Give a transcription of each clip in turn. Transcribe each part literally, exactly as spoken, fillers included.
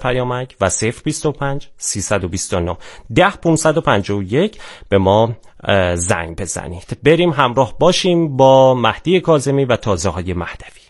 پیامک و صفر بیست و پنج سیصد و بیست و نه ده پانصد و پنجاه و یک به ما زنگ بزنید. بریم همراه باشیم با مهدی کاظمی و تازه های مهدوی.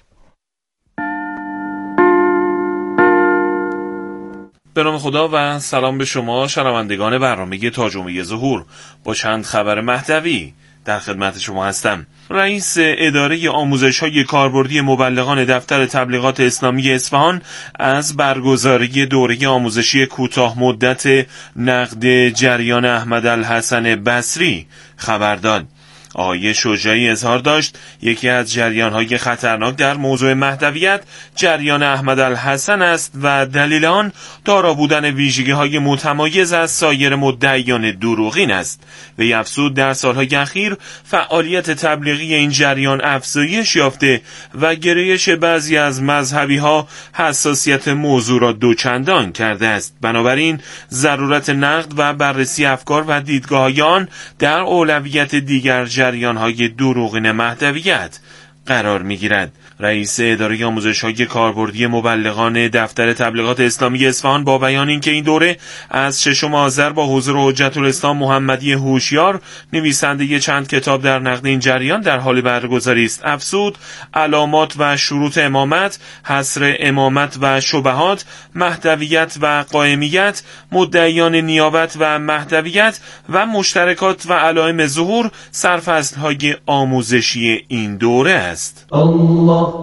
به نام خدا و سلام به شما شنوندگان برنامه تاجمه ظهور. با چند خبر مهدوی در خدمت شما هستم. رئیس اداره آموزش‌های کاربردی مبلغان دفتر تبلیغات اسلامی اصفهان از برگزاری دوره آموزشی کوتاه مدت نقد جریان احمد الحسن بصری خبر داد. آقای شجاعی اظهار داشت یکی از جریان‌های خطرناک در موضوع مهدویت جریان احمد الحسن است و دلیل آن دارا بودن ویژگی‌های متمایز از سایر مدعیان دروغین است. وی افزود در سال‌های اخیر فعالیت تبلیغی این جریان افزایش یافته و گرایش بعضی از مذهبی‌ها حساسیت موضوع را دوچندان کرده است. بنابراین ضرورت نقد و بررسی افکار و دیدگاه‌های آن در اولویت دیگر جریان‌های دروغین مهدویت قرار می‌گیرد. رئیس اداره آموزش‌های کاربردی مبلغان دفتر تبلیغات اسلامی اصفهان با بیان اینکه این دوره از ششم آذر با حضور حجت الاسلام محمدی هوشیار نویسنده چند کتاب در نقد این جریان در حال برگزاری است، افزود علامات و شروط امامت، حصر امامت و شبهات، مهدویت و قائمیت، مدعیان نیابت و مهدویت و مشترکات و علائم ظهور سرفصل‌های آموزشی این دوره است. الله.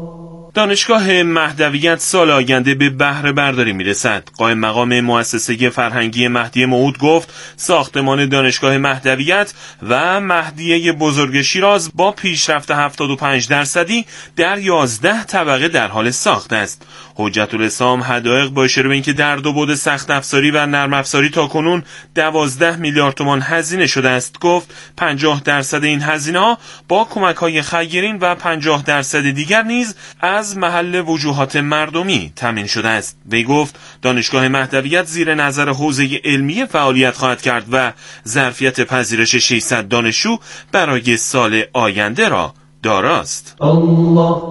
دانشگاه مهدویت سال آینده به بهره برداری میرسد. قائم مقام مؤسسه فرهنگی مهدی موعود گفت ساختمان دانشگاه مهدویت و مهدیه بزرگ شیراز با پیشرفت هفتاد و پنج درصدی در یازده طبقه در حال ساخت است. حجت الاسلام حدایق با اشاره به اینکه در دو بعد سخت افزاری و نرم افزاری تاکنون دوازده میلیارد تومان هزینه شده است گفت پنجاه درصد این هزینه‌ها با کمک‌های خیرین و پنجاه درصد دیگر نیز از محل وجوهات مردمی تامین شده است. وی گفت دانشگاه مهدویت زیر نظر حوزه علمی فعالیت خواهد کرد و ظرفیت پذیرش ششصد دانشجو برای سال آینده را داراست. الله.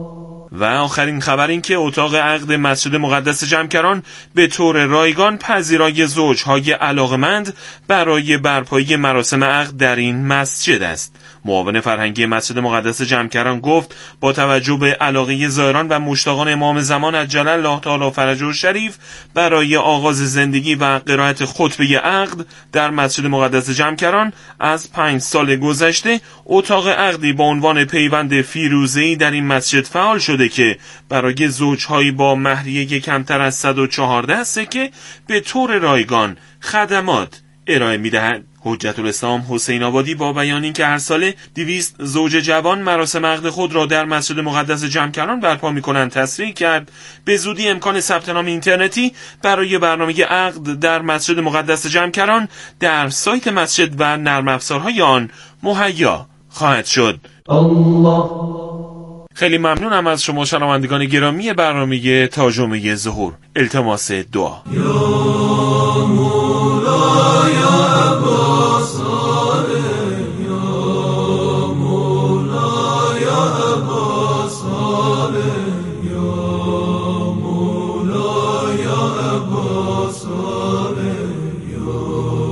و آخرین خبر این که اتاق عقد مسجد مقدس جمکران به طور رایگان پذیرای زوجهای علاقمند برای برپایی مراسم عقد در این مسجد است. معاون فرهنگی مسجد مقدس جمکران گفت با توجه به علاقه زائران و مشتاقان امام زمان عجل الله تعالی فرجه الشریف برای آغاز زندگی و قرائت خطبه عقد در مسجد مقدس جمکران از پنج سال گذشته اتاق عقدی با عنوان پیوند فیروزه‌ای در این مسجد فعال شده که برای زوجهایی با مهریه کمتر از صد و چهارده سکه به طور رایگان خدمات ارائه می‌دهند. حجت الاسلام حسین آبادی با بیان اینکه هر ساله دویست زوج جوان مراسم عقد خود را در مسجد مقدس جمکران برپا می‌کنند تصریح کرد به زودی امکان ثبت نام اینترنتی برای برنامه عقد در مسجد مقدس جمکران در سایت مسجد و نرم افزارهای آن مهیا خواهد شد. الله. خیلی ممنونم از شما شنوندگان گرامی برنامه تاجمه ظهور. التماس دعا. یا مولا یا عباس آله، یا مولا یا عباس آله، یا مولا یا عباس آله، یا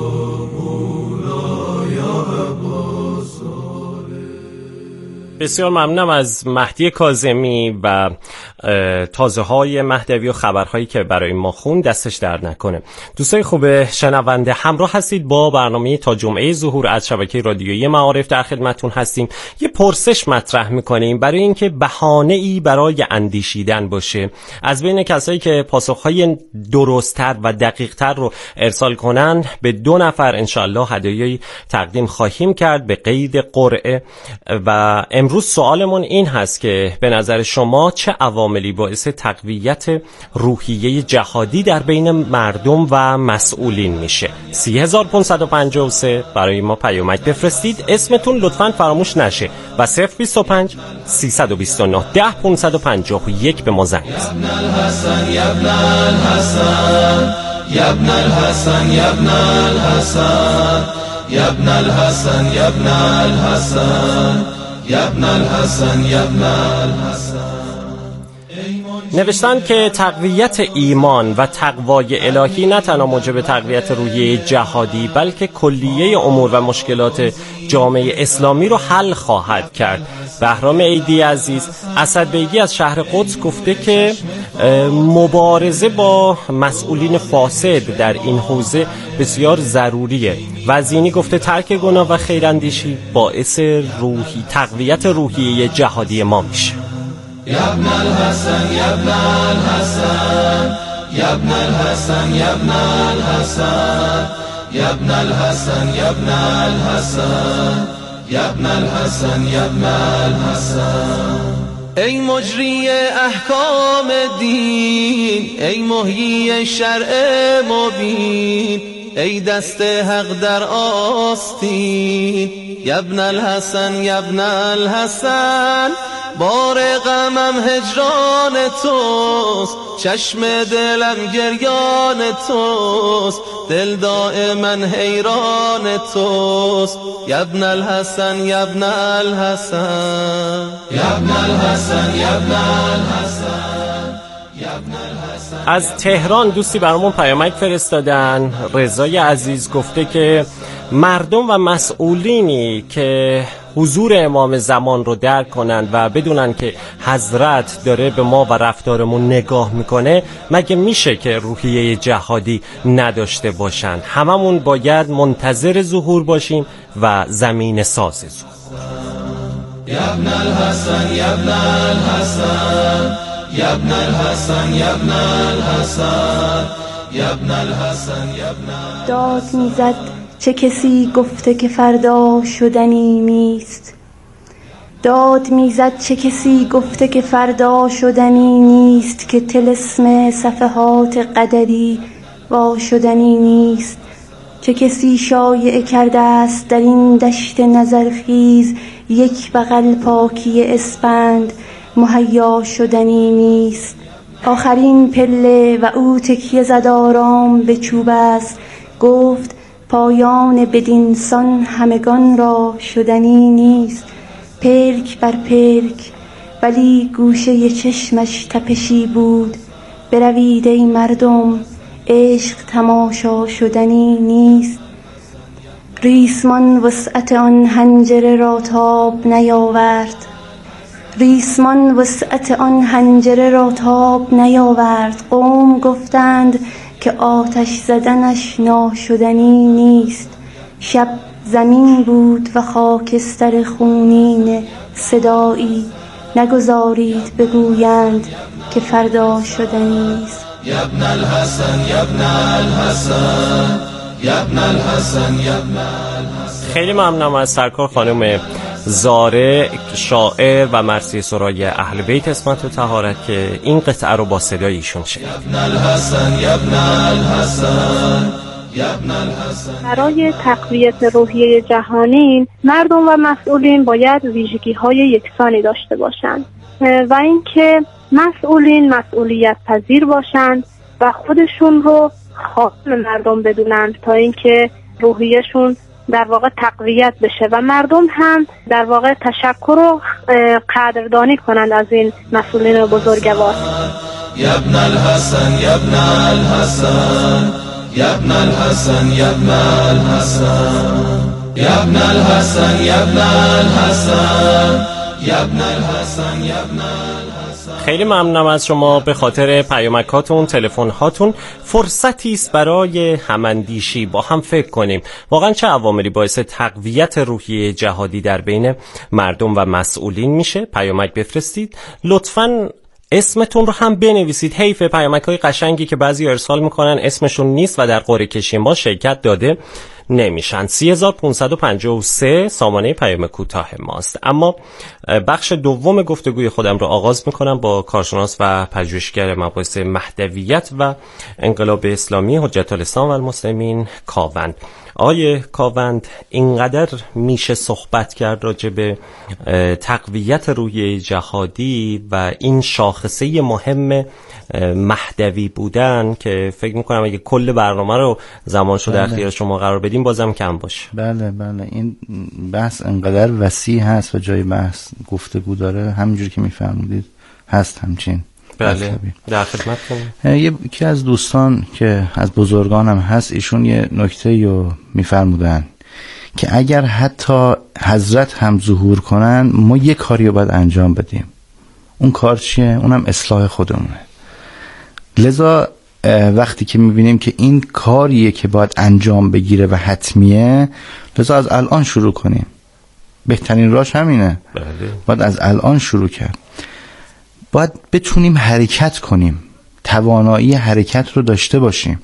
مولا یا عباس آله. بسیار ممنونم از مهدی کاظمی و تازه های مهدوی و خبرهایی که برای ما خون. دستش درد نکنه. دوستای خوب شنونده، همراه هستید با برنامه تا جمعه ظهور از شبکه رادیویی معارف. در خدمتتون هستیم. یه پرسش مطرح میکنیم برای اینکه بهانه‌ای برای اندیشیدن باشه. از بین کسایی که پاسخهای درست‌تر و دقیق‌تر رو ارسال کنن به دو نفر انشالله هدیه‌ای تقدیم خواهیم کرد به قید قرعه. و امروز سوالمون این هست که به نظر شما چه عواملی باعث تقویت روحیه جهادی در بین مردم و مسئولین میشه؟ سی هزار و پانصد و پنجاه و سه برای ما پیامک بفرستید، اسمتون لطفاً فراموش نشه و صفر بیست و پنج سیصد و بیست و نه ده پانصد و پنجاه و یک به ما زنگ بزنید. يا ابن الحسن يا ابن الحسن يا ابن الحسن يا ابن الحسن يا ابن الحسن يا ابن الحسن يا ابن الحسن نوشتن که تقویت ایمان و تقوای الهی نه تنها موجب تقویت روحیه جهادی بلکه کلیه امور و مشکلات جامعه اسلامی رو حل خواهد کرد. بهرام عیدی عزیز اسدبیگی از شهر قدس گفته که مبارزه با مسئولین فاسد در این حوزه بسیار ضروریه. وزینی گفته ترک گناه و خیراندیشی باعث روحی تقویت روحیه جهادی ما میشه. یا ابن الحسن یا ابن الحسن یا ابن الحسن یا ابن الحسن یا ابن الحسن یا ابن الحسن یا ابن الحسن یا ابن الحسن. ای مجری احکام دین، ای محیی شرع مبین، ای دست حق در آستین، یا ابن الحسن یا ابن الحسن. بار غمم هجران توست، چشم دلم گریان توست، دل دائما حیران توست. یا ابن الحسن یا ابن الحسن یا ابن الحسن یا ابن الحسن یا ابن الحسن. از تهران دوستی برامون پیامک فرستادن. رضای عزیز گفته که مردم و مسئولینی که حضور امام زمان رو درک کنن و بدونن که حضرت داره به ما و رفتارمون نگاه میکنه، مگه میشه که روحیه جهادی نداشته باشن؟ هممون باید منتظر ظهور باشیم و زمین ساز ظهور. یا ابن الحسن یا ابن الحسن یا ابن الحسن یا ابن الحسن یا ابن الحسن یا ابن. داد میزد چه کسی گفته که فردا شدنی نیست. داد میزد چه کسی گفته که فردا شدنی نیست، که طلسم صفحات قدری وا شدنی نیست. چه کسی شایعه کرده است در این دشت نظرخیز، یک بغل پاکی اسپند مهیا شدنی نیست. آخرین پله و او تکیه زد آرام به چوب است، گفت پایان بدین سان همگان را شدنی نیست. پلک بر پلک ولی گوشه چشمش تپشی بود. بروید ای مردم، عشق تماشا شدنی نیست. ریسمان وسعت آن حنجره را تاب نیاورد. ریسمان وسعت آن حنجره را تاب نیاورد. قوم گفتند که آتش زدنش ناشدنی نیست. شب زمین بود و خاکستر خونین صدایی، نگذارید بگویند که فردا شدنی نیست. یا ابن الحسن یا ابن الحسن یا ابن الحسن یا ابن الحسن. خیلی ممنونم از سرکار خانم زاره، شاعر و مرثیه سرای اهل بیت اسمت و طهارت، که این قطعه رو با صدای ایشون شنید. برای تقویت روحیه جهانی مردم و مسئولین باید ویژگی‌های یکسانی داشته باشند و اینکه مسئولین مسئولیت پذیر باشند و خودشون رو خادم مردم بدونند تا اینکه روحیه‌شون در واقع تقویت بشه و مردم هم در واقع تشکر و قدردانی کنند از این مسئولین بزرگوار. یا ابن الحسن یا ابن الحسن یا ابن الحسن یا ابن الحسن یا ابن الحسن یا ابن الحسن یا ابن الحسن یا ابن الحسن. خیلی ممنونم از شما به خاطر پیامکاتون، تلفن هاتون. فرصتی است برای هماندیشی، با هم فکر کنیم واقعا چه عواملی باعث تقویت روحیه جهادی در بین مردم و مسئولین میشه. پیامک بفرستید، لطفاً اسمتون رو هم بنویسید. حیف پیامک‌های قشنگی که بعضی ارسال میکنن اسمشون نیست و در قرعه کشی ما شرکت داده نمیشن. سه هزار و پانصد و پنجاه و سه سامانه پیام کوتاه ماست. اما بخش دوم گفتگوی خودم رو آغاز میکنم با کارشناس و پژوهشگر مباحث مهدویت و انقلاب اسلامی حجت الاسلام و المسلمین کاوند. آقای کاوند، اینقدر میشه صحبت کرد راجع به تقویت روحیه جهادی و این شاخصه مهم مهدوی بودن که فکر میکنم اگه کل برنامه رو زمان شده اختیار شما قرار بدیم بازم کم باشه. بله بله، این بحث انقدر وسیع هست و جای بحث گفتگو داره، همینجور که میفرمودید هست همچین. بله در خدمتتون. یکی از دوستان که از بزرگانم هست ایشون یه نکته رو میفرمودن که اگر حتی حضرت هم ظهور کنن ما یه کاری رو باید انجام بدیم. اون کار چیه؟ اونم اصلاح خودمونه. لذا وقتی که میبینیم که این کاریه که باید انجام بگیره و حتمیه، لذا از الان شروع کنیم. بهترین راهش همینه. بله. باید از الان شروع کرد. باید بتونیم حرکت کنیم، توانایی حرکت رو داشته باشیم.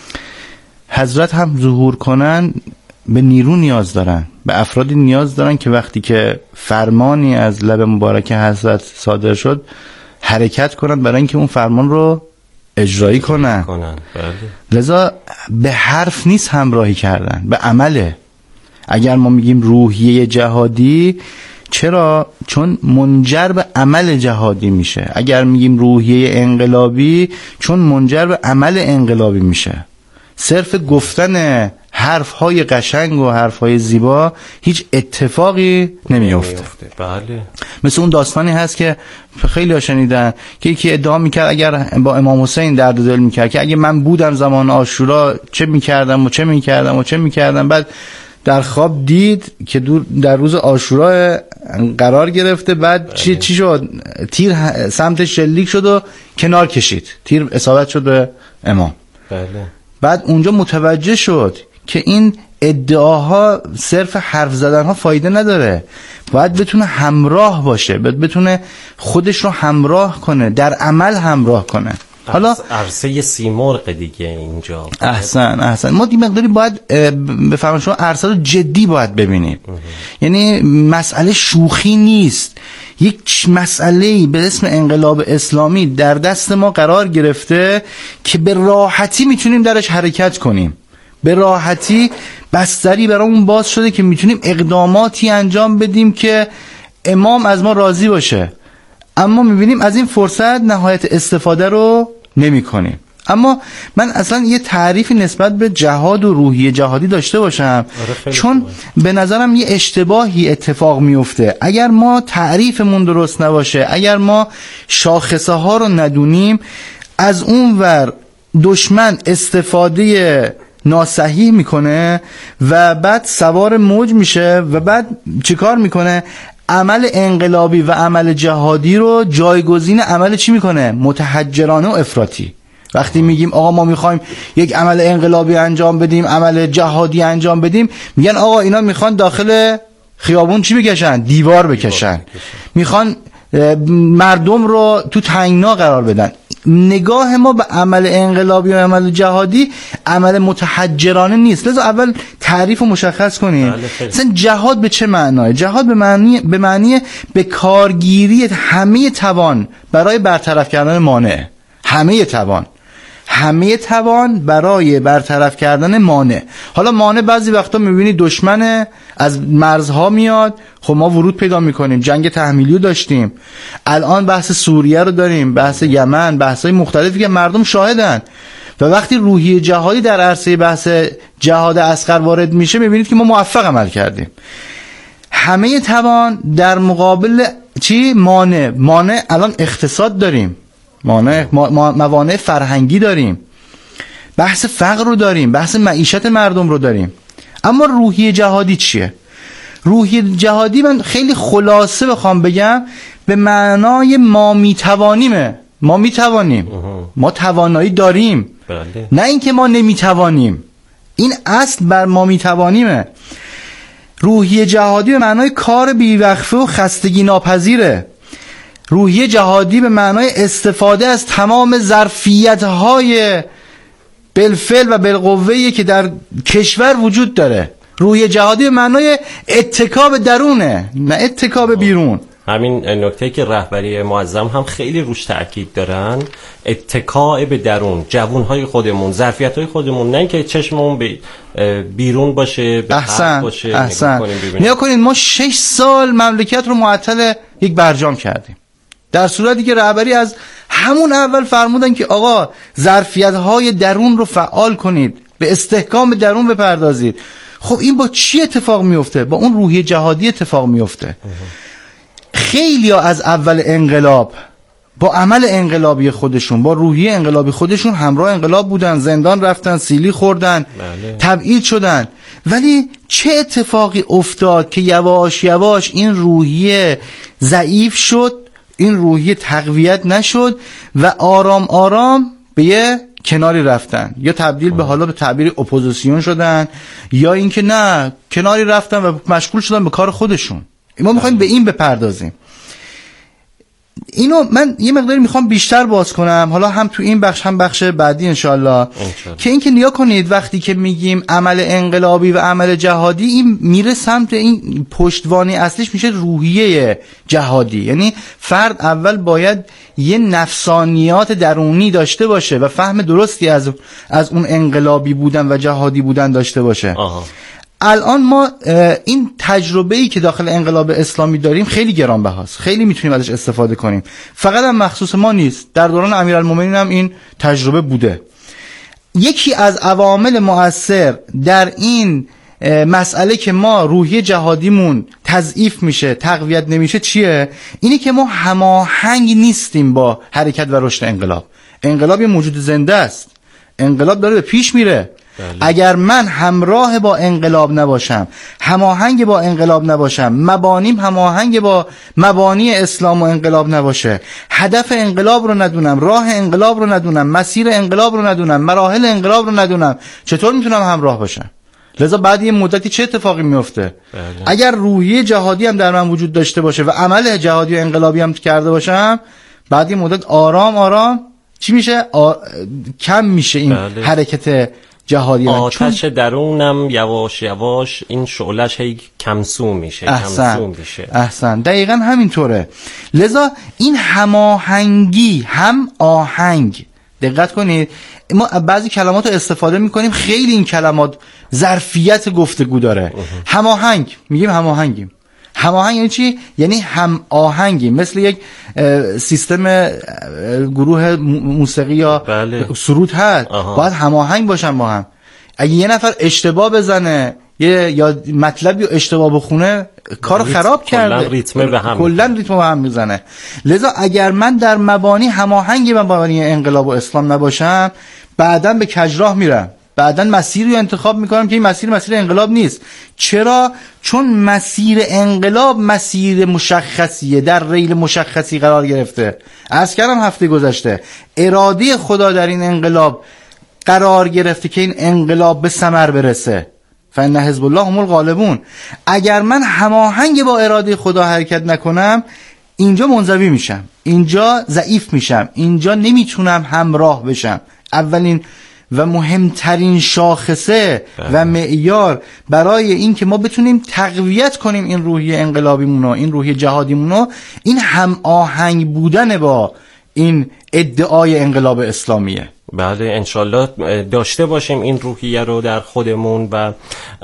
حضرت هم ظهور کنن به نیرو نیاز دارن، به افرادی نیاز دارن که وقتی که فرمانی از لب مبارک حضرت صادر شد حرکت کنن برای اینکه اون فرمان رو اجرایی کنن, کنن. بله. لذا به حرف نیست همراهی کردن، به عمله. اگر ما میگیم روحیه جهادی، چرا؟ چون منجر به عمل جهادی میشه. اگر میگیم روحیه انقلابی، چون منجر به عمل انقلابی میشه. صرف گفتن حرفهای قشنگ و حرفهای زیبا هیچ اتفاقی نمیفته. بله. مثل اون داستانی هست که خیلی ها شنیدن که یکی ادعا میکرد اگر با امام حسین درد دل میکرد که اگه من بودم زمان عاشورا چه میکردم و چه میکردم و چه میکردم. بعد در خواب دید که در روز عاشورا قرار گرفته. بعد بله. چی چی شد؟ تیر سمت شلیک شد و کنار کشید، تیر اصابت شد به امام. بله. بعد اونجا متوجه شد که این ادعاها صرف حرف زدن ها فایده نداره. باید بتونه همراه باشه، باید بتونه خودش رو همراه کنه، در عمل همراه کنه. حالا عرصه سیمرغ دیگه اینجا. احسن احسن ما دی مقداری باید بفهمم شما عرصه رو جدی باید ببینیم. یعنی مسئله شوخی نیست. یک مسئله به اسم انقلاب اسلامی در دست ما قرار گرفته که به راحتی میتونیم درش حرکت کنیم. به راحتی بستری برامون باز شده که میتونیم اقداماتی انجام بدیم که امام از ما راضی باشه. اما میبینیم از این فرصت نهایت استفاده رو نمی کنیم. اما من اصلا یه تعریفی نسبت به جهاد و روحیه جهادی داشته باشم، چون به نظرم یه اشتباهی اتفاق میفته. اگر ما تعریفمون درست نباشه، اگر ما شاخصه ها رو ندونیم، از اون ور دشمن استفاده ناصحیح میکنه و بعد سوار موج میشه و بعد چیکار میکنه؟ عمل انقلابی و عمل جهادی رو جایگزین عمل چی میکنه؟ متحجرانه و افراطی. وقتی میگیم آقا ما میخوایم یک عمل انقلابی انجام بدیم، عمل جهادی انجام بدیم، میگن آقا اینا میخوان داخل خیابون چی بکشن؟ دیوار بکشن. میخوان مردم رو تو تنگنا قرار بدن. نگاه ما به عمل انقلابی و عمل جهادی عمل متحجرانه نیست. لذا اول تعریف رو مشخص کنیم. مثلا جهاد به چه معناه؟ جهاد به معنی به معنی به کارگیری همه توان برای برطرف کردن مانع. همه توان همه توان برای برطرف کردن مانع. حالا مانع بعضی وقتا میبینی دشمن از مرزها میاد، خب ما ورود پیدا میکنیم. جنگ تحمیلی رو داشتیم، الان بحث سوریه رو داریم، بحث یمن، بحث‌های مختلفی که مردم شاهدن. و وقتی روحیه جهادی در عرصه بحث جهاد اصغر وارد میشه، میبینید که ما موفق عمل کردیم. همه توان در مقابل چی؟ مانع. مانع الان اقتصاد داریم، مانع موانع فرهنگی داریم، بحث فقر رو داریم، بحث معیشت مردم رو داریم. اما روحیه جهادی چیه؟ روحیه جهادی من خیلی خلاصه بخوام بگم به معنای ما میتوانیمه. ما میتوانیم، ما توانایی داریم. بله. نه اینکه ما نمیتوانیم. این اصل بر ما میتوانیمه. روحیه جهادی به معنای کار بیوقفه و خستگی ناپذیره. روحیه جهادی به معنای استفاده از تمام ظرفیت‌های بالفعل و بالقوه‌ای که در کشور وجود داره. روحیه جهادی به معنای اتکا به درونه، نه اتکا به بیرون. همین نکته که رهبری معظم هم خیلی روش تاکید دارن، اتکا به درون، جوانهای خودمون، ظرفیت‌های خودمون، نه اینکه چشممون به بیرون باشه، به احسن باشه. احسن نیا کنید ما شش سال مملکت رو معطل یک برجام کردیم، در صورتی که رهبری از همون اول فرمودن که آقا ظرفیت‌های درون رو فعال کنید، به استحکام درون بپردازید. خب این با چی اتفاق میفته؟ با اون روحیه جهادی اتفاق میفته. خیلی ها از اول انقلاب با عمل انقلابی خودشون، با روحیه انقلابی خودشون همراه انقلاب بودن، زندان رفتن، سیلی خوردن، بله. تبعید شدن. ولی چه اتفاقی افتاد که یواش یواش این روحیه ضعیف شد، این روحیه تقویت نشد و آرام آرام به یه کناری رفتن، یا تبدیل به حالا به تعبیر اپوزیسیون شدن، یا اینکه نه کناری رفتن و مشغول شدن به کار خودشون. ما میخوایم به این بپردازیم. اینو من یه مقداری میخوام بیشتر باز کنم، حالا هم تو این بخش هم بخش بعدی انشالله، که اینکه نیا کنید وقتی که میگیم عمل انقلابی و عمل جهادی، این میره سمت این پشتوانه اصلیش میشه روحیه جهادی. یعنی فرد اول باید یه نفسانیات درونی داشته باشه و فهم درستی از از اون انقلابی بودن و جهادی بودن داشته باشه. آها. الان ما این تجربه‌ای که داخل انقلاب اسلامی داریم خیلی گرانبهاست، خیلی میتونیم ازش استفاده کنیم. فقط هم مخصوص ما نیست، در دوران امیرالمومنین هم این تجربه بوده. یکی از عوامل مؤثر در این مسئله که ما روحیه جهادیمون تضعیف میشه، تقویت نمیشه چیه؟ اینی که ما هماهنگ نیستیم با حرکت و رشد انقلاب. انقلاب یه موجود زنده است، انقلاب داره به پیش میره. بله. اگر من همراه با انقلاب نباشم، هماهنگ با انقلاب نباشم، مبانیم هماهنگ با مبانی اسلام و انقلاب نباشه، هدف انقلاب رو ندونم، راه انقلاب رو ندونم، مسیر انقلاب رو ندونم، مراحل انقلاب رو ندونم، چطور میتونم همراه باشم؟ لذا بعد یه مدتی چه اتفاقی میفته؟ بله. اگر روحیه جهادی هم در من وجود داشته باشه و عمل جهادی و انقلابی هم کرده باشم، بعد یه مدت آرام آرام چی میشه؟ آ... کم میشه این بله. حرکت جهادی. آتش چون... درونم یواش یواش این شعلش هی کمسو میشه. احسن. کمسو میشه. احسن. دقیقاً همینطوره. لذا این هماهنگی، هم آهنگ، دقت کنید ما بعضی کلمات رو استفاده میکنیم، خیلی این کلمات ظرفیت گفتگو داره. هماهنگ میگیم، هماهنگیم. هماهنگ یعنی چی؟ یعنی هم آهنگی، مثل یک سیستم گروه موسیقی یا بله. سرود هست. آها. باید هماهنگ باشن با هم. اگه یه نفر اشتباه بزنه یه یا مطلبی اشتباه بخونه کارو خراب کرده، کلا ریتم به هم کلا ریتم به هم میزنه. لذا اگر من در مبانی هماهنگی با مبانی انقلاب و اسلام نباشم، بعداً به کجراه میرم، بعداً مسیری رو انتخاب میکنم که این مسیر مسیر انقلاب نیست. چرا؟ چون مسیر انقلاب مسیر مشخصیه، در ریل مشخصی قرار گرفته. عرض کردم هفته گذشته اراده خدا در این انقلاب قرار گرفته که این انقلاب به ثمر برسه. فإن حزب الله هم الغالبون. اگر من هماهنگ با اراده خدا حرکت نکنم، اینجا منزوی میشم، اینجا ضعیف میشم، اینجا نمیتونم همراه بشم. اولین و مهمترین شاخصه و معیار برای این که ما بتونیم تقویت کنیم این روحیه انقلابیمونو، این روحیه جهادیمونو، این هم آهنگ بودن با این ادعای انقلاب اسلامیه. بله انشالله داشته باشیم این روحیه رو در خودمون و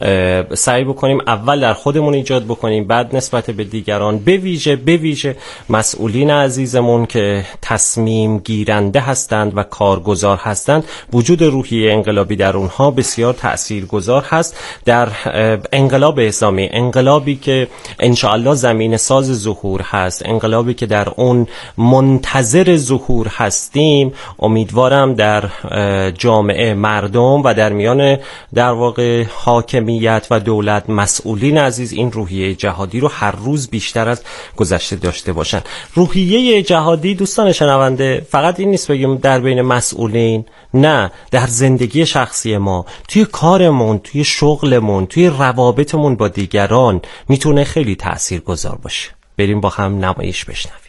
سعی بکنیم اول در خودمون ایجاد بکنیم، بعد نسبت به دیگران، به ویژه به ویژه مسئولین عزیزمون که تصمیم گیرنده هستند و کارگزار هستند. وجود روحیه انقلابی در اونها بسیار تاثیرگذار هست در انقلاب اسلامی، انقلابی که انشالله زمین ساز ظهور هست، انقلابی که در اون منتظر ظهور هستیم. امیدوارم در جامعه مردم و در میان در واقع حاکمیت و دولت مسئولین عزیز این روحیه جهادی رو هر روز بیشتر از گذشته داشته باشن. روحیه جهادی دوستان شنونده فقط این نیست بگیم در بین مسئولین، نه، در زندگی شخصی ما، توی کارمون، توی شغلمون، توی روابطمون با دیگران میتونه خیلی تاثیرگذار باشه. بریم با هم نمایش بشنویم.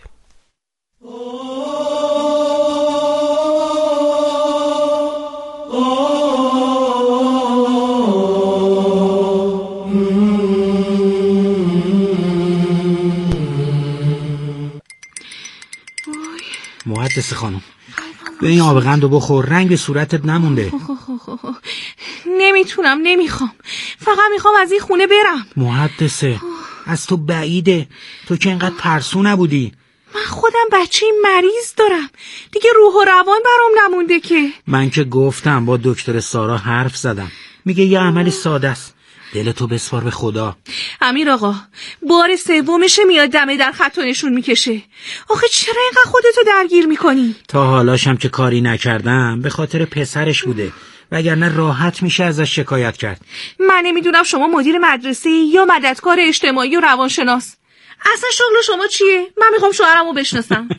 محدث خانم به این آب قندو بخور، رنگ به صورتت نمونده. نمیتونم، نمیخوام، فقط میخوام از این خونه برم. محدثه از تو بعیده، تو که اینقدر ترسو نبودی. من خودم بچه مریض دارم دیگه، روح و روان برام نمونده که. من که گفتم با دکتر سارا حرف زدم، میگه یه عملی ساده است، دلتو بسپار به خدا. امیر آقا بار سومشه میاد دمه در خط نشون میکشه. آخه چرا اینقدر خودتو درگیر میکنی؟ تا حالاشم که کاری نکردم به خاطر پسرش بوده، وگرنه راحت میشه ازش شکایت کرد. من نمیدونم شما مدیر مدرسه یا مددکار اجتماعی و روانشناس. اصلا شغل شما چیه؟ من میخوام شوهرمو بشناسم.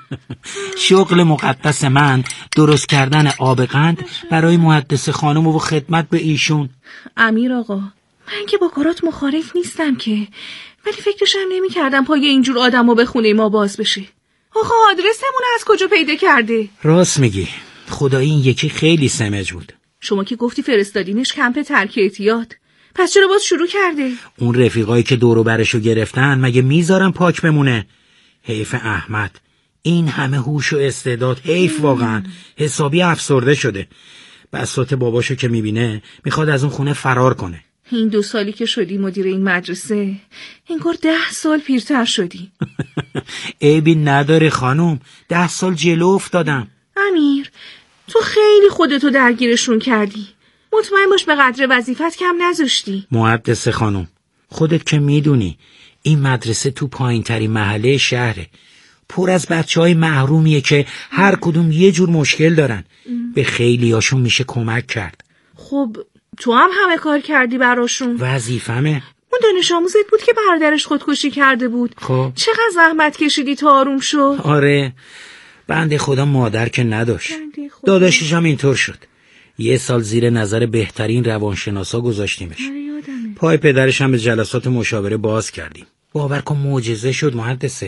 شغل مقدس من درست کردن آب قند برای محدث خانم و خدمت به ایشون. امیر آقا من که با کارات مخالف نیستم که، ولی فکرشم نمی کردم پای اینجور آدمو به خونه ما باز بشه. آقا آدرسمون از کجا پیدا کرده؟ راست میگی، خدایی این یکی خیلی سمج بود. شما که گفتی فرستادینش کمپ ترک اعتیاد، پس چرا باز شروع کرده؟ اون رفیقایی که دور و برشو گرفتن مگه میذارن پاک بمونه؟ حیف احمد، این همه هوش و استعداد، حیف واقعا. حسابی افسرده شده. بساط باباشو که میبینه میخواد از اون خونه فرار کنه. این دو سالی که شدی مدیر این مدرسه انگار ده سال پیرتر شدی. عیبی نداره خانم، ده سال جلو افتادم. امیر تو خیلی خودتو درگیرشون کردی. مطمئن باش به قدر وظیفت کم نذاشتی. محدث خانم خودت که میدونی این مدرسه تو پایین ترین محله شهره، پر از بچه های محرومیه که هر کدوم یه جور مشکل دارن. به خیلی هاشون میشه کمک کرد. خب تو هم همه کار کردی براشون. وظیفمه. اون دانش آموزت بود که برادرش خودکشی کرده بود. خب چقدر زحمت کشیدی تا آروم شد. آره بنده خدا مادر که نداشت، داداشش هم اینطور شد. یه سال زیر نظر بهترین روانشناسا گذاشتیمش. پای پدرش هم به جلسات مشاوره باز کردیم. باور کن معجزه شد محدثه.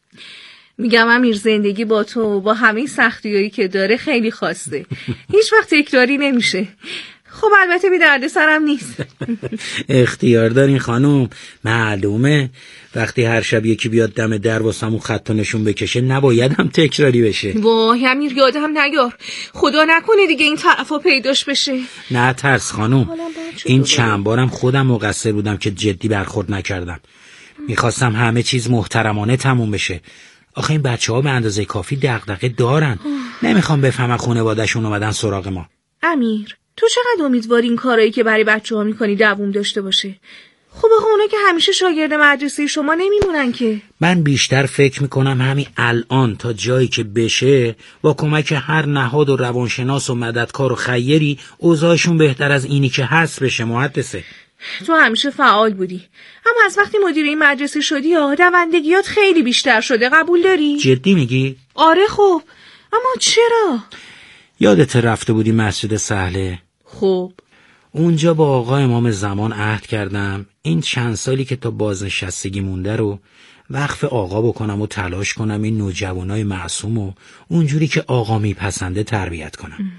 میگم امیر زندگی با تو با همه سختیایی که داره خیلی خاصه، هیچ وقت تکراری نمیشه. خب البته بی درد سرم نیست. اختیار دارین خانم، معلومه وقتی هر شب یکی بیاد دم در واسمون خط و نشون بکشه نباید هم تکراری بشه. وای امیر یادم نیار، خدا نکنه دیگه این طرفا پیداش بشه. نه ترس خانم، این چند بارم خودم مقصر بودم که جدی برخورد نکردم. میخواستم همه چیز محترمانه تموم بشه. آخه این بچه ها به اندازه کافی دغدغه دارن. نمیخوام بفهمم خانواده‌شون اومدن سراغ ما. امیر تو چقدر امیدواری این کارایی که برای بچه ها میکنی دووم داشته باشه؟ خب آخه اونا که همیشه شاگرد مدرسه شما نمیمونن که. من بیشتر فکر میکنم همین الان تا جایی که بشه با کمک هر نهاد و روانشناس و مددکار و خیری اوضاعشون بهتر از اینی که هست بشه محدثه. تو همیشه فعال بودی، اما از وقتی مدیر این مدرسه شدی یا دوندگیات خیلی بیشتر شده. قبول داری؟ جدی میگی؟ آره. خب اما چرا؟ یادت رفته بودی مسجد سهله؟ خب اونجا با آقا امام زمان عهد کردم این چند سالی که تا بازنشستگی مونده رو وقف آقا بکنم و تلاش کنم این نوجوانای معصوم و اونجوری که آقا میپسنده تربیت کنم.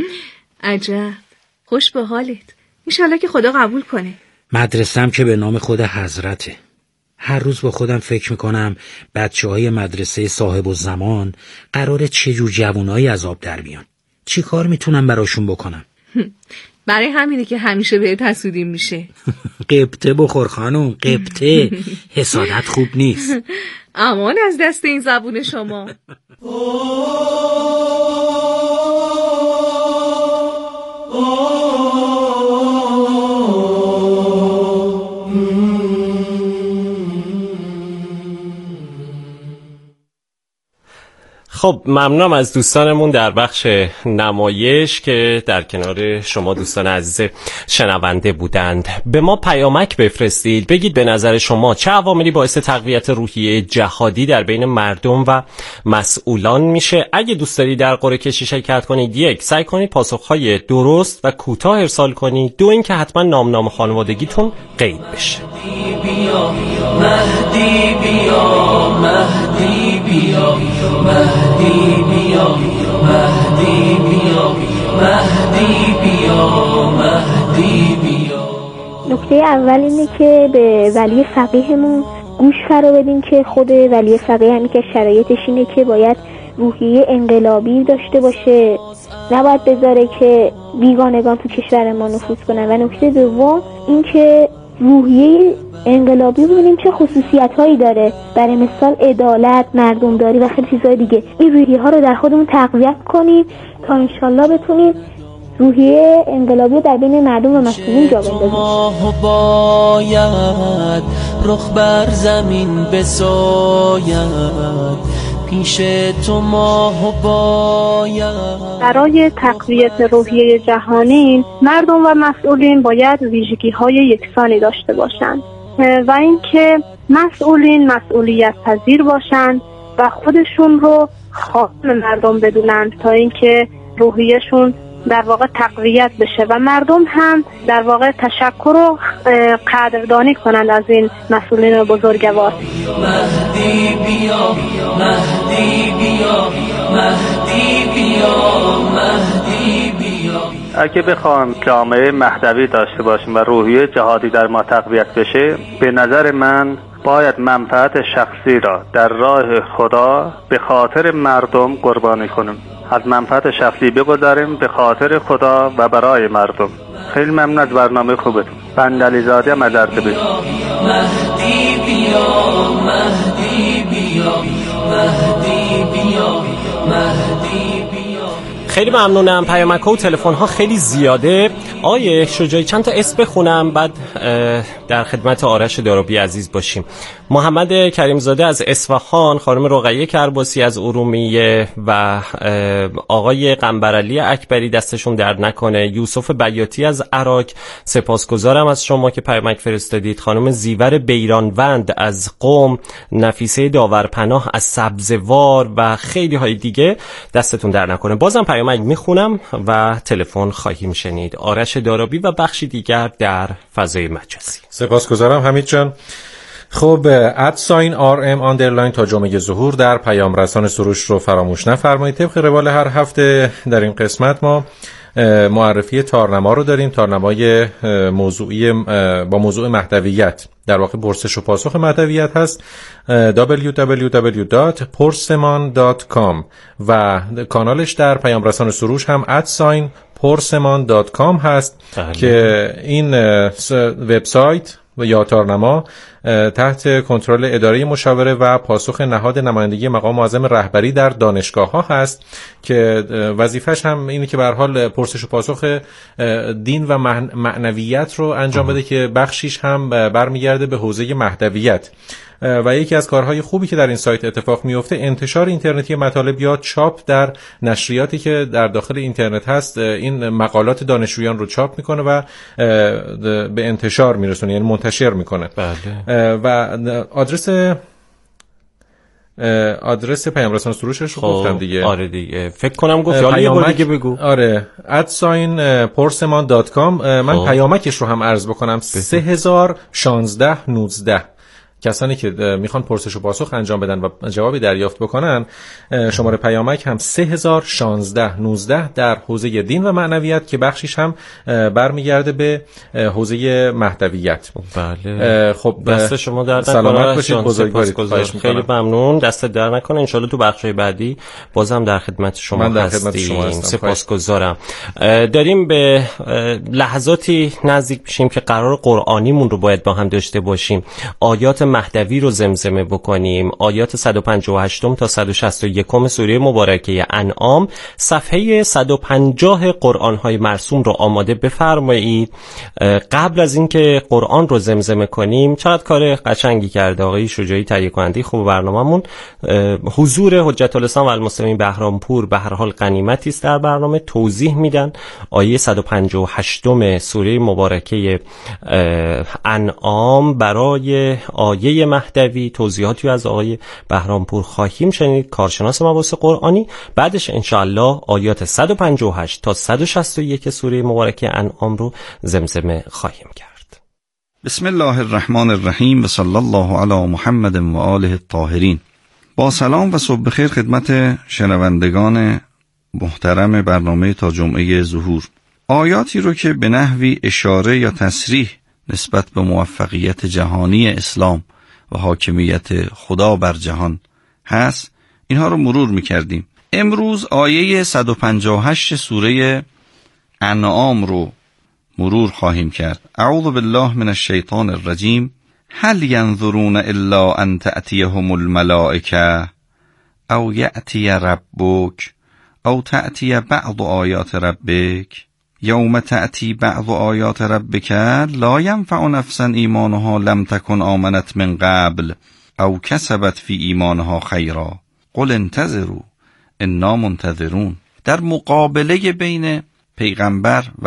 عجب، خوش به حالت. انشالله که خدا قبول کنه. مدرسم که به نام خود حضرته. هر روز با خودم فکر میکنم بچه های مدرسه صاحب الزمان قراره چجور جوانایی از آب در بیان. چی کار میتونم براشون بکنم؟ برای همینه که همیشه بهت حسودیم میشه. قبطه بخور خانم، قبطه. حسادت خوب نیست. امان از دست این زبون شما. خب ممنونم از دوستانمون در بخش نمایش که در کنار شما دوستان عزیز شنونده بودند. به ما پیامک بفرستید، بگید به نظر شما چه عواملی باعث تقویت روحیه جهادی در بین مردم و مسئولان میشه. اگه دوست دارید در قرعه کشی شرکت کنید، یک، سعی کنید پاسخهای درست و کوتاه ارسال کنید. دو، اینکه حتما نام نام خانوادگیتون قید بشه. بیا مهدی بیا مهدی بیا مهدی بیا مهدی بیا مهدی بیا مهدی بیا. نکته اول اینه که به ولی فقیهمون گوش فرا بدین که خود ولی فقیه همین که شرایطش اینه که باید روحیه انقلابی داشته باشه، نباید بذاره که بیگانگان تو کشور ما نفوذ کنن. و نکته دوم این که روحیه انقلابی ببینیم چه خصوصیت هایی داره، برای مثال عدالت، مردمداری و خیلی چیزهای دیگه. این روحیه ها رو در خودمون تقویت کنیم تا انشالله بتونیم روحیه انقلابی در بین مردم و مسئولین جا بندازیم. باید رخ بر زمین بساید، پیش تو ماه باید. برای تقویت روحیه جهانی مردم و مسئولین باید ویژگی‌های یکسانی داشته باشند و اینکه مسئولین مسئولیت پذیر باشند و خودشون رو خادم مردم بدونند تا اینکه روحیه‌شون در واقع تقویت بشه و مردم هم در واقع تشکر و قدردانی کنند از این مسئولین بزرگوار. مهدی بیا، مهدی بیا، مهدی بیا، مهدی بیا. اگه بخوام جامعه مهدوی داشته باشیم و روحیه جهادی در ما تقویت بشه، به نظر من باید منفعت شخصی را در راه خدا به خاطر مردم قربانی کنیم. از منفعت شخصی بگذاریم به خاطر خدا و برای مردم. خیلی ممنون از برنامه خوبتون. بندلی زاده هم از اردبیل. مهدی بیا، مهدی بیا، مهدی بیا، مهدی بیا. خیلی ممنونم. پیامک‌ها و تلفن‌ها خیلی زیاده. آیه شجاعی چند تا اسم بخونم بعد در خدمت آرش دارابی عزیز باشیم. محمد کریمزاده از اصفهان، خانم رقیه کرباسی از ارومیه و آقای قنبرعلی اکبری دستشون درد نکنه. یوسف بیاتی از عراق، سپاسگزارم از شما که پیامک فرستادید. خانم زیور بیرانوند از قم، نفیسه داورپناه از سبزوار و خیلی های دیگه دستتون درد نکنه. بازم پیامک میخونم و تلفن خواهیم شنید. آرش دارابی و بخشی دیگر در فضای مجازی. سپاسگزارم حمید جان. خب ادساین آر ام آندرلاین تا جمعه ظهور در پیام رسان سروش رو فراموش نفرمایید. طبق روال هر هفته در این قسمت ما معرفی تارنما رو داریم. تارنمای موضوعی با موضوع مهدویت، در واقع پرسش و پاسخ مهدویت هست. دبلیو دبلیو دبلیو دات پرسمان دات کام و کانالش در پیام رسان سروش هم ادساین پرسمان دات کام هست. بله. که این وبسایت و یا تارنما تحت کنترل اداره مشاوره و پاسخ نهاد نمایندگی مقام معظم رهبری در دانشگاه ها هست که وظیفش هم اینه که به هر حال پرسش و پاسخ دین و معنویت رو انجام بده که بخشیش هم برمیگرده به حوزه مهدویت. و یکی از کارهای خوبی که در این سایت اتفاق میفته انتشار اینترنتی مطالب یا چاپ در نشریاتی که در داخل اینترنت هست. این مقالات دانشجویان رو چاپ میکنه و به انتشار میرسونه، یعنی منتشر میکنه. بله. و آدرس آدرس پیام رسان سروشش رو گفتم دیگه. آره دیگه فکر کنم گفت، حالا یه بار دیگه بگو. آره ادساین پرسمان دات کام. من خواه. پیامکش رو هم عرض بکنم. سه هزار و شانزده نوزده. کسانی که میخوان پرسش و پاسخ انجام بدن و جوابی دریافت بکنن، شماره پیامک هم سه هزار و شانزده نوزده در حوزه دین و معنویت که بخشیش هم برمیگرده به حوزه مهدویت. بله. خب دست شما در سلامت باشید. بزرگوارید. خیلی ممنون. دست در نکنه. ان شاءالله تو بخشای بعدی بازم در خدمت شما من در خدمت شما هستم. سپاسگزارم. داریم به لحظاتی نزدیک میشیم که قرار قرآنیمون رو باید با هم داشته باشیم. آیات مهدوی رو زمزمه بکنیم. آیات صد و پنجاه و هشت تا صد و شصت و یک سوره مبارکه انعام، صفحه صد و پنجاه قرآن های مرسوم رو آماده بفرمایید. قبل از اینکه قرآن رو زمزمه کنیم، چقدر کار قشنگی کرده آقای شجاعی، تهیه کننده خوب برنامه‌مون. حضور حجت الاسلام و المسلمین بهرامپور به هر حال غنیمتی است در برنامه. توضیح میدن آیه صد و پنجاه و هشت سوره مبارکه انعام برای آیه مهدوی. توضیحاتی از آقای بهرامپور خواهیم شنید، کارشناس مباحث قرآنی. بعدش انشاءالله آیات صد و پنجاه و هشت تا صد و شصت و یک سوره مبارکه انعام رو زمزمه خواهیم کرد. بسم الله الرحمن الرحیم و صلی الله علی محمد و آله الطاهرین. با سلام و صبح بخیر خدمت شنوندگان محترم برنامه تا جمعه ظهور. آیاتی رو که به نحوی اشاره یا تصریح نسبت به موفقیت جهانی اسلام و حاکمیت خدا بر جهان هست، اینها رو مرور می‌کردیم. امروز آیه صد و پنجاه و هشت سوره انعام رو مرور خواهیم کرد. اعوذ بالله من الشیطان الرجیم. هل ینظرون الا ان تأتیهم الملائکه او یأتی ربک او تأتی بعض آیات ربک. یوم تأتی بعض آیات ربک لا ینفع نفسا ایمانها لم تکن آمنت من قبل او کسبت فی ایمانها خیرا قل انتظروا انا منتظرون. در مقابله بین پیغمبر و